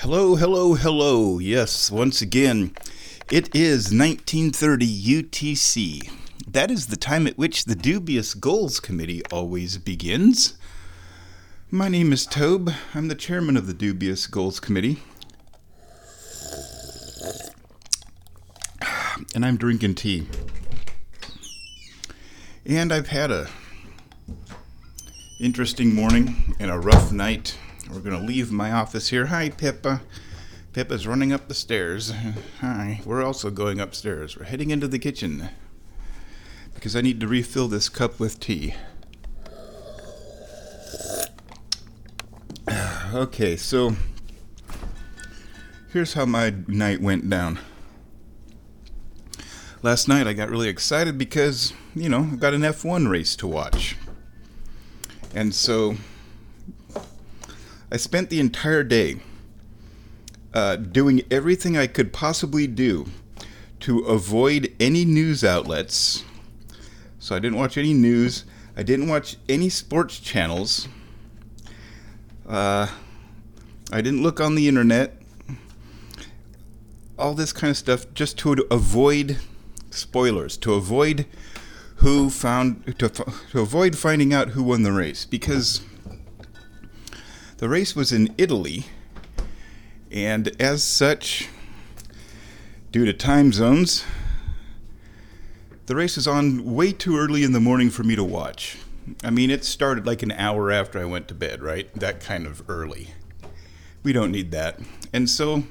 Hello, hello, hello. Yes, once again, it is 1930 UTC. That is the time at which the Dubious Goals Committee always begins. My name is Tobe. I'm the chairman of the Dubious Goals Committee. And I'm drinking tea. And I've had a interesting morning and a rough night. We're going to leave my office here. Hi, Pippa. Pippa's running up the stairs. Hi. We're also going upstairs. We're heading into the kitchen because I need to refill this cup with tea. Okay, so here's how my night went down. Last night I got really excited because, I got an F1 race to watch. And so I spent the entire day doing everything I could possibly do to avoid any news outlets. So I didn't watch any news. I didn't watch any sports channels. I didn't look on the internet. All this kind of stuff just to avoid spoilers, to avoid avoid finding out who won the race, because the race was in Italy, and as such, due to time zones, the race is on way too early in the morning for me to watch. I mean, it started like an hour after I went to bed, right? That kind of early. We don't need that. And so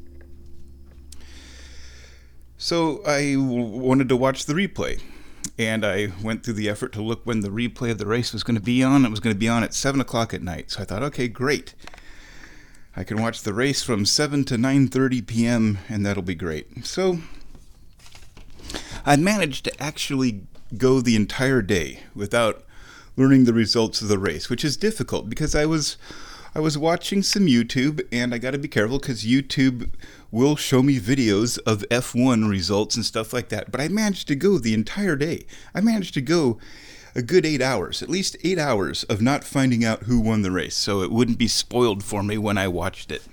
I wanted to watch the replay. And I went through the effort to look when the replay of the race was going to be on. It was going to be on at 7 o'clock at night. So I thought, okay, great. I can watch the race from 7 to 9:30 p.m., and that'll be great. So I managed to actually go the entire day without learning the results of the race, which is difficult because I was watching some YouTube, and I got to be careful because YouTube will show me videos of F1 results and stuff like that. But I managed to go the entire day. I managed to go a good 8 hours, at least 8 hours of not finding out who won the race, so it wouldn't be spoiled for me when I watched it.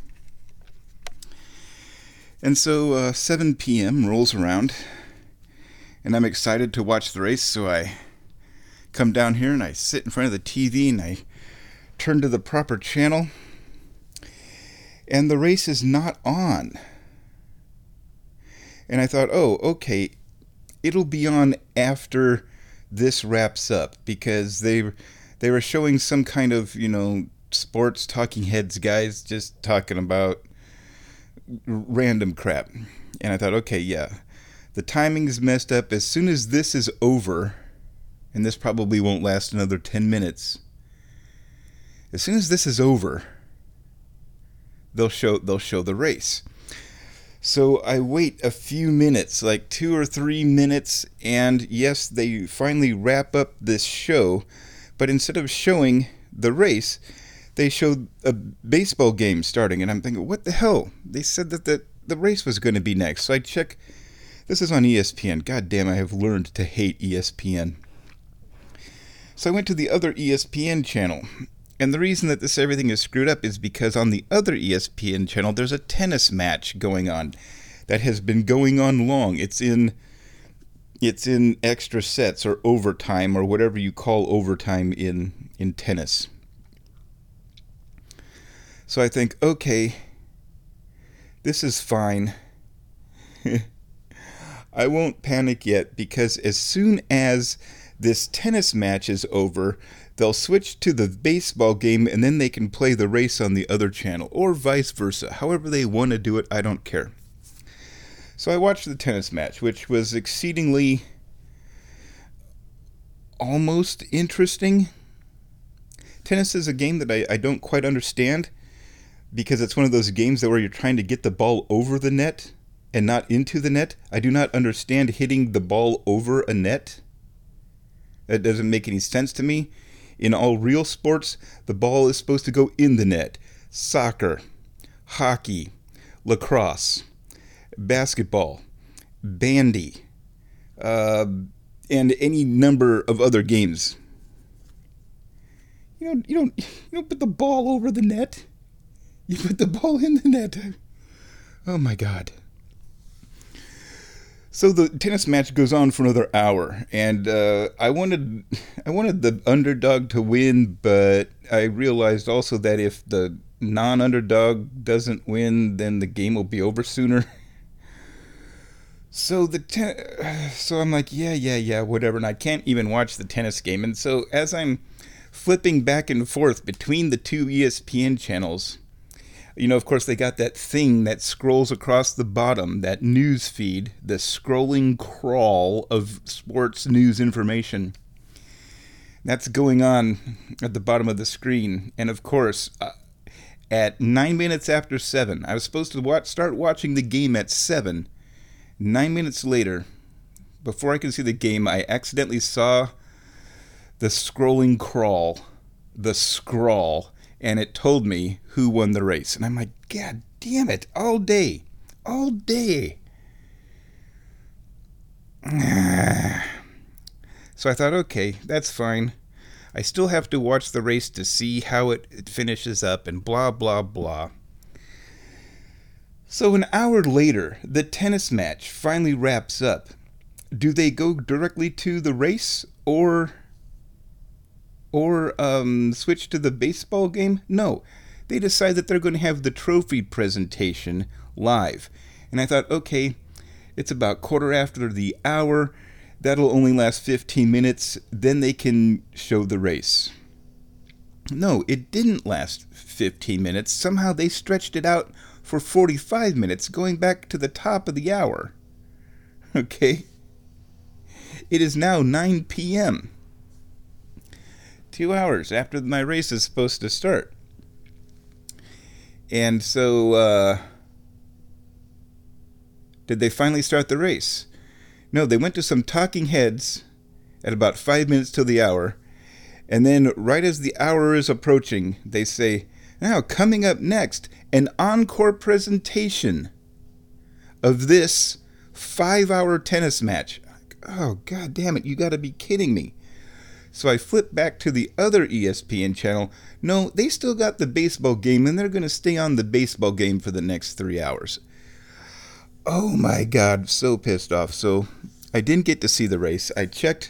And so 7 p.m. rolls around, and I'm excited to watch the race, so I come down here and I sit in front of the TV and I turn to the proper channel, and the race is not on. And I thought, oh, okay, it'll be on after this wraps up, because they were showing some kind of, sports talking heads guys just talking about random crap. And I thought, okay, yeah, the timing is messed up. As soon as this is over, and this probably won't last another 10 minutes, as soon as this is over, they'll show the race. So I wait a few minutes, like 2 or 3 minutes, and yes, they finally wrap up this show, but instead of showing the race, they showed a baseball game starting, and I'm thinking, what the hell? They said that the race was going to be next. So I check. This is on ESPN. God damn, I have learned to hate ESPN. So I went to the other ESPN channel. And the reason that everything is screwed up is because on the other ESPN channel, there's a tennis match going on that has been going on long. It's in extra sets or overtime or whatever you call overtime in tennis. So I think, okay, this is fine. I won't panic yet, because as soon as this tennis match is over, they'll switch to the baseball game, and then they can play the race on the other channel, or vice versa. However they want to do it, I don't care. So I watched the tennis match, which was exceedingly almost interesting. Tennis is a game that I don't quite understand, because it's one of those games where you're trying to get the ball over the net and not into the net. I do not understand hitting the ball over a net. That doesn't make any sense to me. In all real sports, the ball is supposed to go in the net. Soccer, hockey, lacrosse, basketball, bandy, and any number of other games. You don't put the ball over the net. You put the ball in the net. Oh my God. So the tennis match goes on for another hour, and I wanted the underdog to win, but I realized also that if the non-underdog doesn't win, then the game will be over sooner. So so I'm like, yeah, whatever, and I can't even watch the tennis game. And so as I'm flipping back and forth between the two ESPN channels, of course, they got that thing that scrolls across the bottom, that news feed, the scrolling crawl of sports news information. That's going on at the bottom of the screen. And of course, at 9 minutes after 7, I was supposed to start watching the game at 7. 9 minutes later, before I could see the game, I accidentally saw the scrolling crawl, the scrawl, and it told me who won the race. And I'm like, God damn it, all day. So I thought, okay, that's fine. I still have to watch the race to see how it finishes up and blah, blah, blah. So an hour later, the tennis match finally wraps up. Do they go directly to the race or switch to the baseball game? No. They decide that they're going to have the trophy presentation live. And I thought, okay, it's about quarter after the hour. That'll only last 15 minutes. Then they can show the race. No, it didn't last 15 minutes. Somehow they stretched it out for 45 minutes, going back to the top of the hour. Okay? It is now 9 p.m. 2 hours after my race is supposed to start. And so, did they finally start the race? No, they went to some talking heads at about 5 minutes till the hour. And then, right as the hour is approaching, they say, now, coming up next, an encore presentation of this 5-hour tennis match. Oh, God damn it, you gotta be kidding me. So I flip back to the other ESPN channel. No, they still got the baseball game, and they're going to stay on the baseball game for the next 3 hours. Oh my God, so pissed off. So I didn't get to see the race. I checked.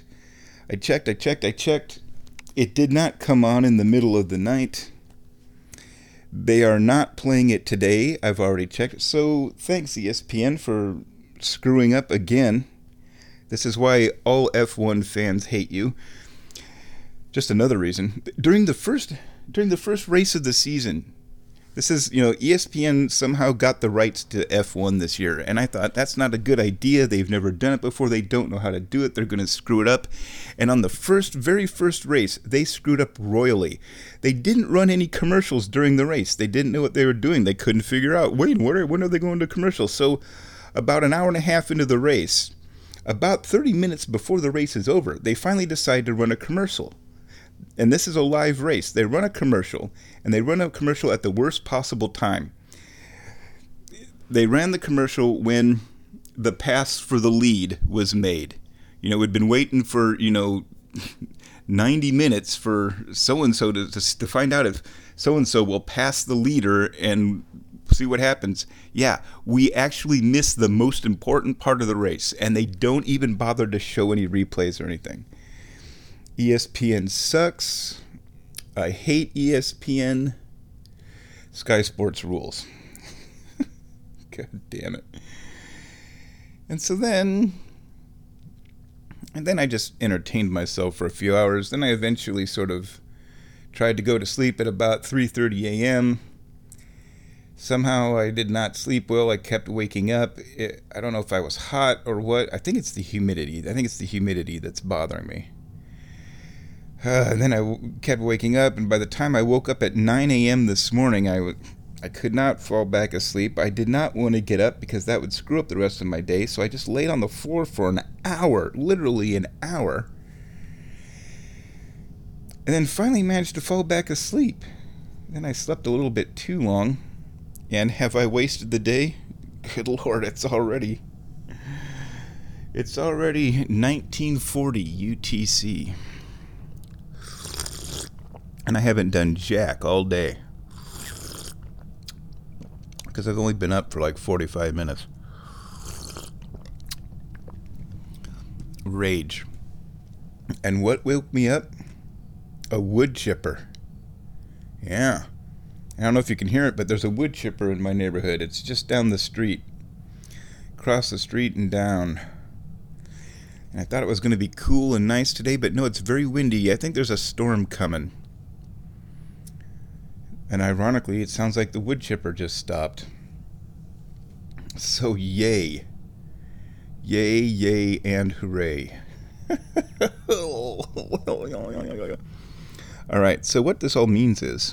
It did not come on in the middle of the night. They are not playing it today. I've already checked. So thanks, ESPN, for screwing up again. This is why all F1 fans hate you. Just another reason. During the first race of the season, this is, ESPN somehow got the rights to F1 this year, and I thought that's not a good idea. They've never done it before. They don't know how to do it. They're going to screw it up. And on the very first race, they screwed up royally. They didn't run any commercials during the race. They didn't know what they were doing. They couldn't figure out, when are they going to commercials? So about an hour and a half into the race, about 30 minutes before the race is over, they finally decide to run a commercial. And this is a live race. They run a commercial, and they run a commercial at the worst possible time. They ran the commercial when the pass for the lead was made. We'd been waiting for, 90 minutes for so-and-so to find out if so-and-so will pass the leader and see what happens. Yeah, we actually missed the most important part of the race, and they don't even bother to show any replays or anything. ESPN sucks. I hate ESPN. Sky Sports rules. God damn it. And then I just entertained myself for a few hours. Then I eventually sort of tried to go to sleep at about 3:30 a.m. Somehow I did not sleep well. I kept waking up. I don't know if I was hot or what. I think it's the humidity. That's bothering me. And then I kept waking up, and by the time I woke up at 9 a.m. this morning, I could not fall back asleep. I did not want to get up because that would screw up the rest of my day, so I just laid on the floor for an hour, literally an hour, and then finally managed to fall back asleep. Then I slept a little bit too long, and have I wasted the day? Good Lord, it's already 1940 UTC. And I haven't done jack all day. because I've only been up for like 45 minutes. Rage. And what woke me up? A wood chipper. Yeah. I don't know if you can hear it, but there's a wood chipper in my neighborhood. It's just down the street. Across the street and down. And I thought it was going to be cool and nice today, but no, it's very windy. I think there's a storm coming. And ironically, it sounds like the wood chipper just stopped. So yay. Yay, yay, and hooray. Alright, so what this all means is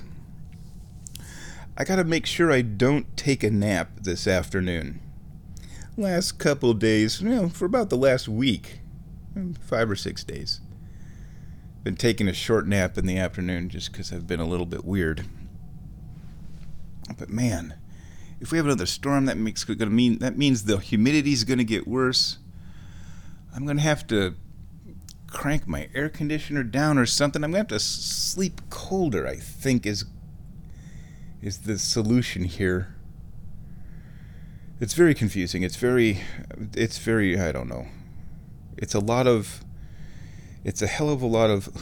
I gotta make sure I don't take a nap this afternoon. Last couple days, for about the last week, 5 or 6 days, been taking a short nap in the afternoon just because I've been a little bit weird. But man, if we have another storm, that means the humidity's gonna get worse. I'm gonna have to crank my air conditioner down or something. I'm gonna have to sleep colder, I think is the solution here. It's very confusing. It's very, I don't know. It's a hell of a lot of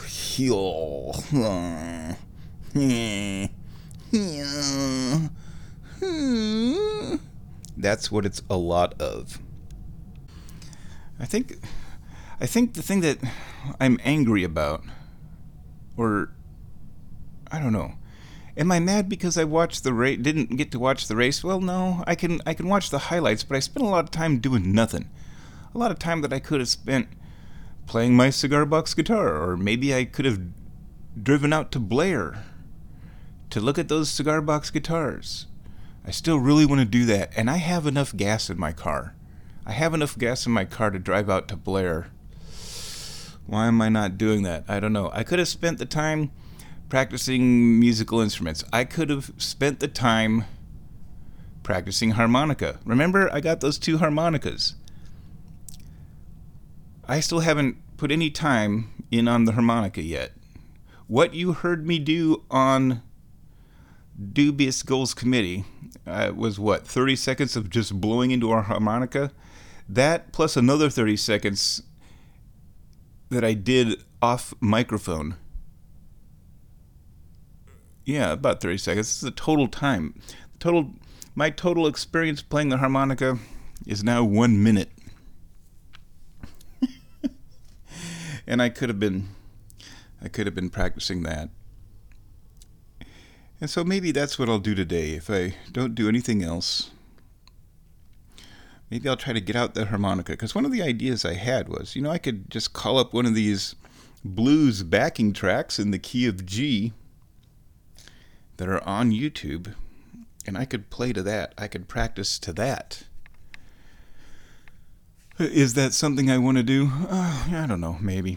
that's what it's a lot of. I think the thing that I'm angry about, or I don't know. Am I mad because I didn't get to watch the race? Well, no. I can watch the highlights, but I spent a lot of time doing nothing. A lot of time that I could have spent playing my cigar box guitar, or maybe I could have driven out to Blair to look at those cigar box guitars. I still really want to do that, and I have enough gas in my car. I have enough gas in my car to drive out to Blair. Why am I not doing that? I don't know. I could have spent the time practicing musical instruments. I could have spent the time practicing harmonica. Remember, I got those 2 harmonicas. I still haven't put any time in on the harmonica yet. What you heard me do on Dubious Goals Committee was 30 seconds of just blowing into our harmonica? That plus another 30 seconds that I did off microphone. Yeah, about 30 seconds. This is the total time. My total experience playing the harmonica is now 1 minute. And I could have been practicing that. And so maybe that's what I'll do today. If I don't do anything else, maybe I'll try to get out the harmonica. Because one of the ideas I had was, I could just call up one of these blues backing tracks in the key of G that are on YouTube, and I could play to that. I could practice to that. Is that something I want to do? I don't know, maybe.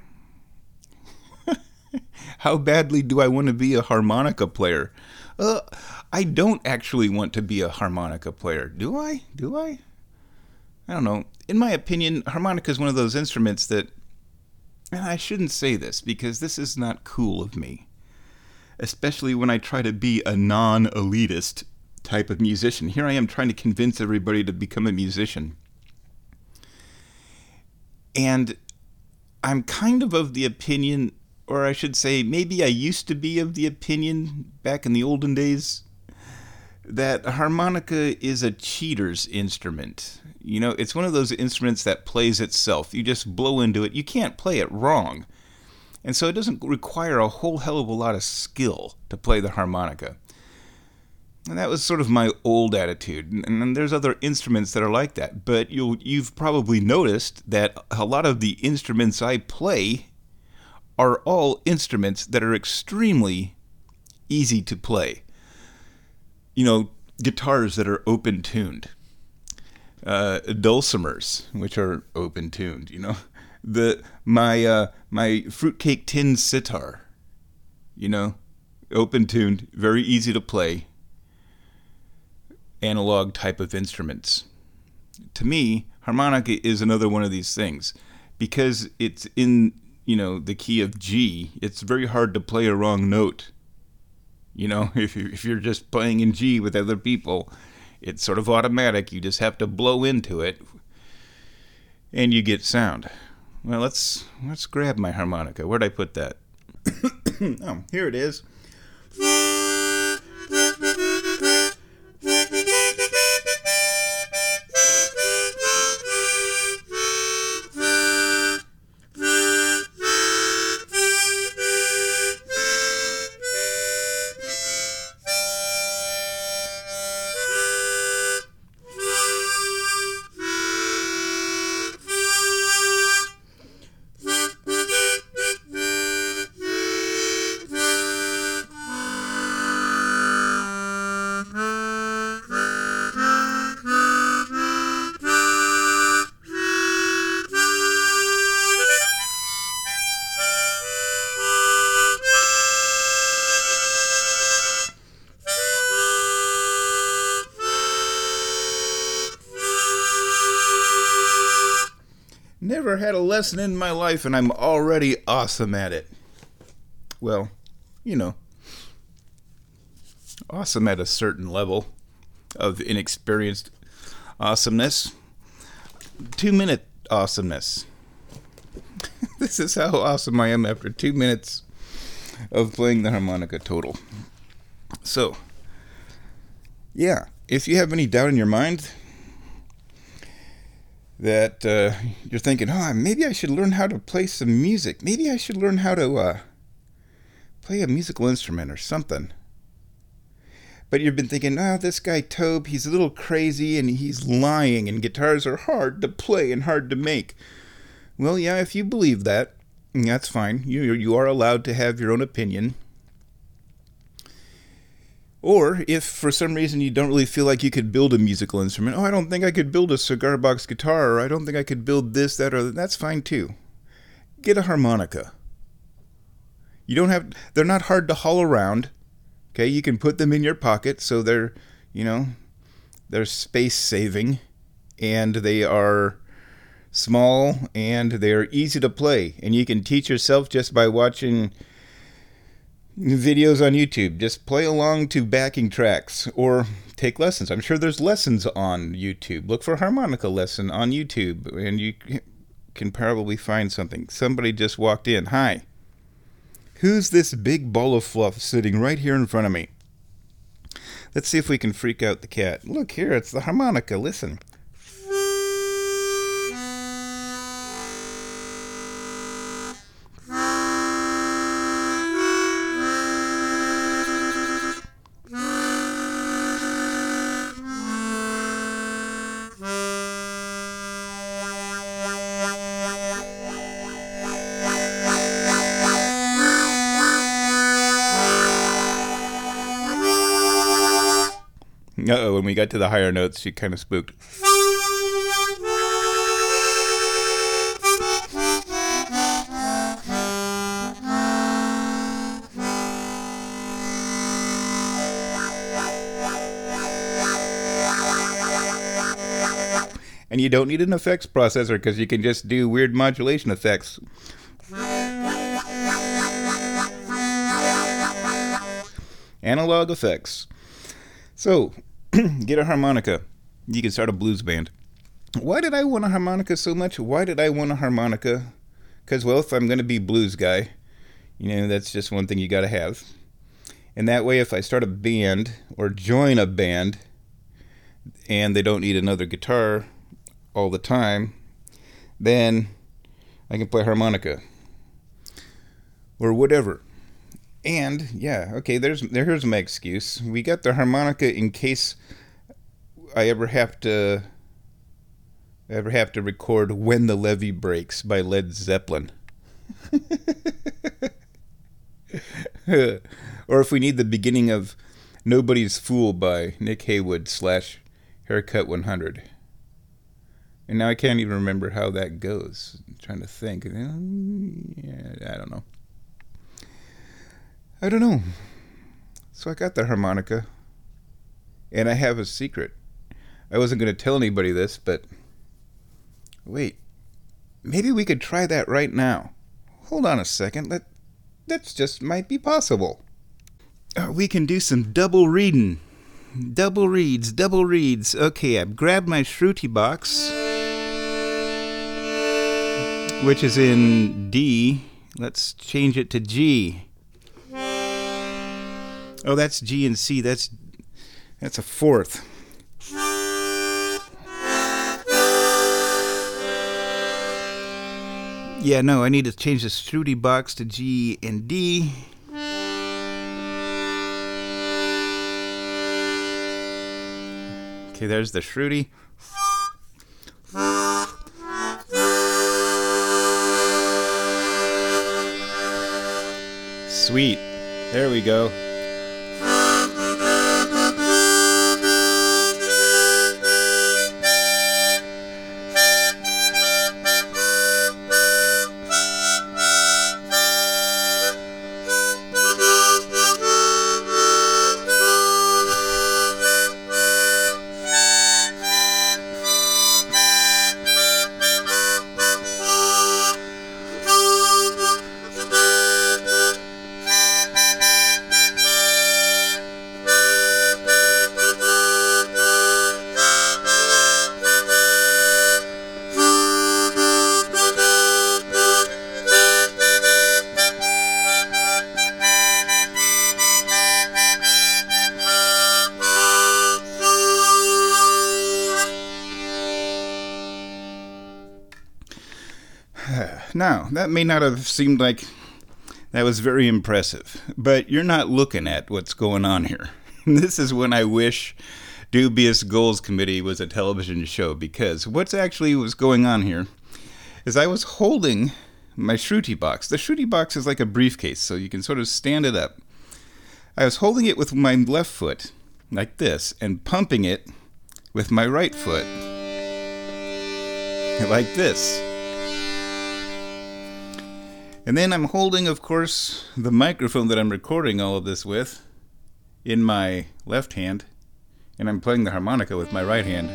How badly do I want to be a harmonica player? I don't actually want to be a harmonica player. Do I? I don't know. In my opinion, harmonica is one of those instruments that, and I shouldn't say this because this is not cool of me, especially when I try to be a non-elitist type of musician. Here I am trying to convince everybody to become a musician. And I'm kind of the opinion, or I should say, maybe I used to be of the opinion back in the olden days, that a harmonica is a cheater's instrument. It's one of those instruments that plays itself. You just blow into it. You can't play it wrong. And so it doesn't require a whole hell of a lot of skill to play the harmonica. And that was sort of my old attitude. And there's other instruments that are like that. But you've probably noticed that a lot of the instruments I play are all instruments that are extremely easy to play. Guitars that are open-tuned. Dulcimers, which are open-tuned, my fruitcake tin sitar, open-tuned, very easy to play, analog type of instruments. To me, harmonica is another one of these things. Because it's in, the key of G, it's very hard to play a wrong note. If you're just playing in G with other people, It's sort of automatic. You just have to blow into it, and you get sound. Well, let's grab my harmonica. Where'd I put that? Oh, here it is. Never had a lesson in my life, and I'm already awesome at it. Well, awesome at a certain level of inexperienced awesomeness. 2-minute awesomeness. This is how awesome I am after 2 minutes of playing the harmonica total. So, yeah, if you have any doubt in your mind that you're thinking, maybe I should learn how to play some music. Maybe I should learn how to play a musical instrument or something. But you've been thinking, this guy Tobe, he's a little crazy and he's lying and guitars are hard to play and hard to make. Well, yeah, if you believe that, that's fine. You are allowed to have your own opinion. Or if for some reason you don't really feel like you could build a musical instrument, I don't think I could build a cigar box guitar, or I don't think I could build this, that, or that's fine too. Get a harmonica. They're not hard to haul around. Okay, you can put them in your pocket, so they're space saving, and they are small, and they're easy to play, and you can teach yourself just by watching videos on YouTube. Just play along to backing tracks or take lessons. I'm sure there's lessons on YouTube. Look for harmonica lesson on YouTube and you can probably find something. Somebody just walked in. Hi. Who's this big ball of fluff sitting right here in front of me? Let's see if we can freak out the cat. Look here, it's the harmonica. Listen. Uh-oh, when we got to the higher notes, she kind of spooked. And you don't need an effects processor because you can just do weird modulation effects. Analog effects. So, get a harmonica. You can start a blues band. Why did I want a harmonica so much? Why did I want a harmonica? Because, well, if I'm going to be blues guy, that's just one thing you got to have. And that way, if I start a band or join a band and they don't need another guitar all the time, then I can play harmonica or whatever. And yeah, okay, here's my excuse. We got the harmonica in case I ever have to record "When the Levee Breaks" by Led Zeppelin. Or if we need the beginning of "Nobody's Fool" by Nick Haywood / Haircut 100. And now I can't even remember how that goes. I'm trying to think. Yeah, I don't know. So I got the harmonica. And I have a secret. I wasn't going to tell anybody this, but wait. Maybe we could try that right now. Hold on a second. That's just might be possible. We can do some double reading. Double reeds, double reeds. Okay, I've grabbed my Shruti box, which is in D. Let's change it to G. Oh, that's G and C. That's a fourth. Yeah, no, I need to change the Shruti box to G and D. Okay, there's the Shruti. Sweet. There we go. Now, that may not have seemed like that was very impressive, but you're not looking at what's going on here. This is when I wish Dubious Goals Committee was a television show, because what's actually was going on here is I was holding my Shruti box. The Shruti box is like a briefcase, so you can sort of stand it up. I was holding it with my left foot, like this, and pumping it with my right foot, like this. And then I'm holding, of course, the microphone that I'm recording all of this with in my left hand, and I'm playing the harmonica with my right hand.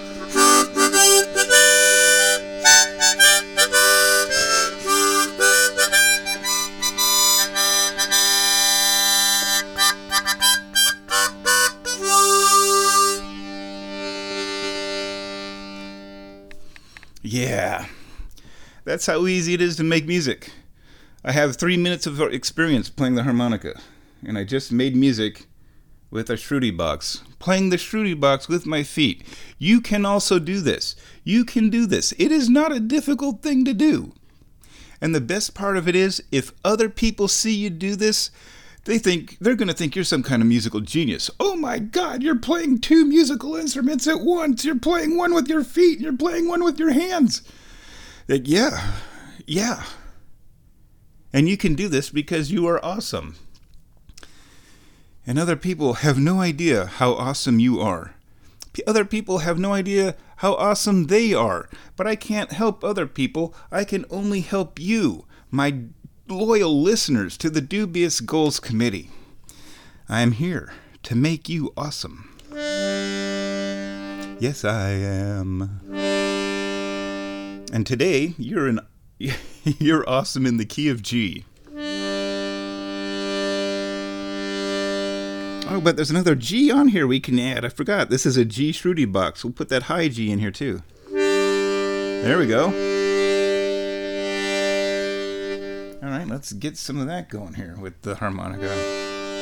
Yeah, that's how easy it is to make music. I have 3 minutes of experience playing the harmonica, and I just made music with a Shruti box, playing the Shruti box with my feet. You can also do this. You can do this. It is not a difficult thing to do. And the best part of it is, if other people see you do this, they're going to think you're some kind of musical genius. Oh my God, you're playing 2 musical instruments at once. You're playing one with your feet, you're playing one with your hands. Like, yeah. And you can do this because you are awesome. And other people have no idea how awesome you are. Other people have no idea how awesome they are. But I can't help other people. I can only help you, my loyal listeners to the Dubious Goals Committee. I am here to make you awesome. Yes, I am. And today, you're awesome in the key of G. Oh, but there's another G on here we can add. I forgot. This is a G Shruti box. We'll put that high G in here too. There we go. All right, let's get some of that going here with the harmonica.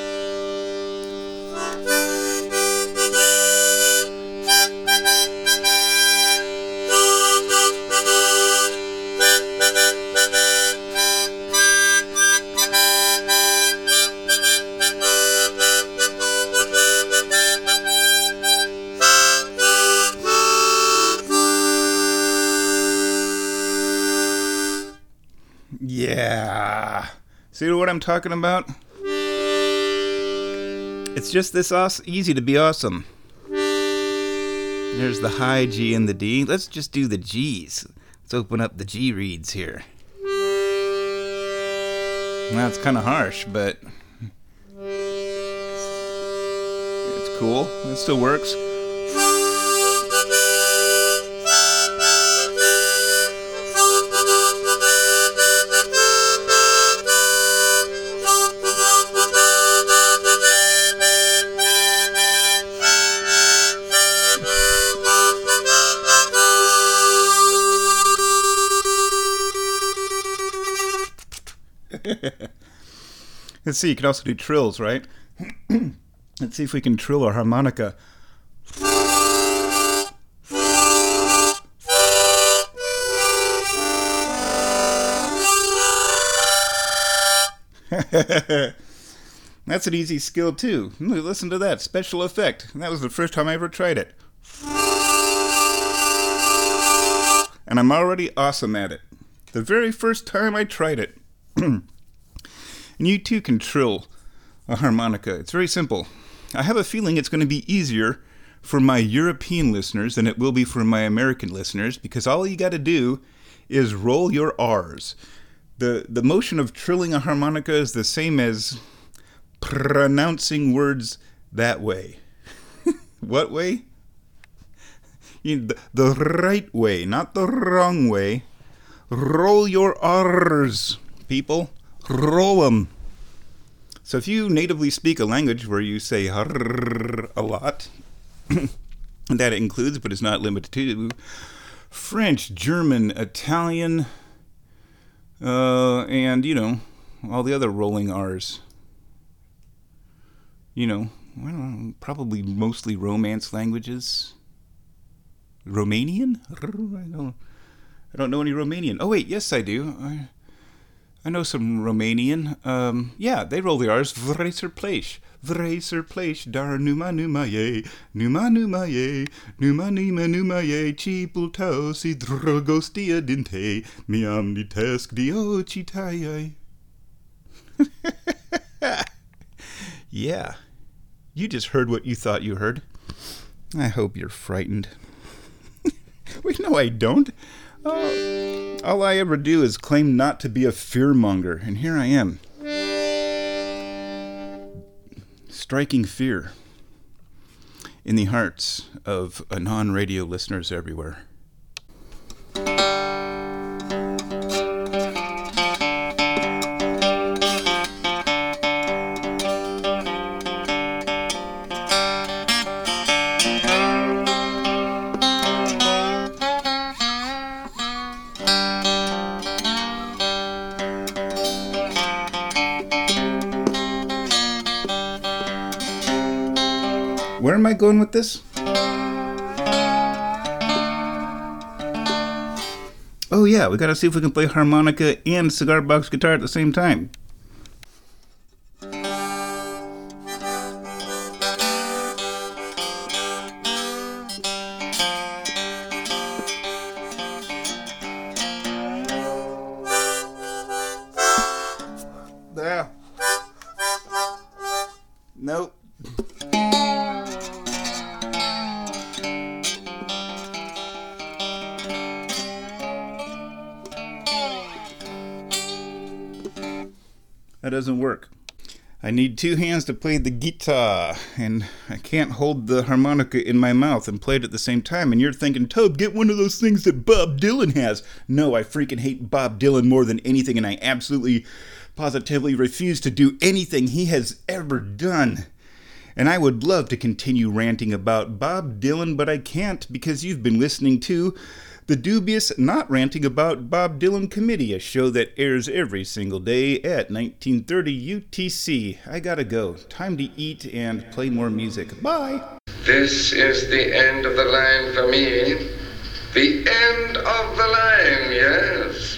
Yeah. See what I'm talking about? It's just this easy to be awesome. There's the high G and the D. Let's just do the G's. Let's open up the G reeds here. Well, it's kind of harsh, but it's cool. It still works. Let's see, you can also do trills, right? Let's see if we can trill a harmonica. That's an easy skill too. Listen to that special effect. That was the first time I ever tried it. And I'm already awesome at it. The very first time I tried it. And you too can trill a harmonica. It's very simple. I have a feeling it's going to be easier for my European listeners than it will be for my American listeners, because all you got to do is roll your R's. The motion of trilling a harmonica is the same as pronouncing words that way. What way? The right way, not the wrong way. Roll your R's, people. Roll them. So if you natively speak a language where you say a lot, that includes, but is not limited to, French, German, Italian, and, all the other rolling R's. I don't know, probably mostly Romance languages. Romanian? I don't know any Romanian. Oh, wait, yes, I do. I know some Romanian. Yeah, they roll the R's. Vreserplech. Vreserplech. Dar numa numa ye. Numa numa ye. Numa nima numa ye. Chipul tau si drogostia dinte. Miam di tesk dio chitaye. Yeah. You just heard what you thought you heard. I hope you're frightened. Wait, no, I don't. All I ever do is claim not to be a fearmonger, and here I am. Striking fear in the hearts of non-radio listeners everywhere. Where am I going with this? Oh yeah, we gotta see if we can play harmonica and cigar box guitar at the same time. There. Nope. That doesn't work. I need two hands to play the guitar, and I can't hold the harmonica in my mouth and play it at the same time. And you're thinking, Tobe, get one of those things that Bob Dylan has. No, I freaking hate Bob Dylan more than anything, and I absolutely, positively refuse to do anything he has ever done. And I would love to continue ranting about Bob Dylan, but I can't because you've been listening to the dubious Not Ranting About Bob Dylan Committee, a show that airs every single day at 1930 UTC. I gotta go. Time to eat and play more music. Bye! This is the end of the line for me. The end of the line, yes.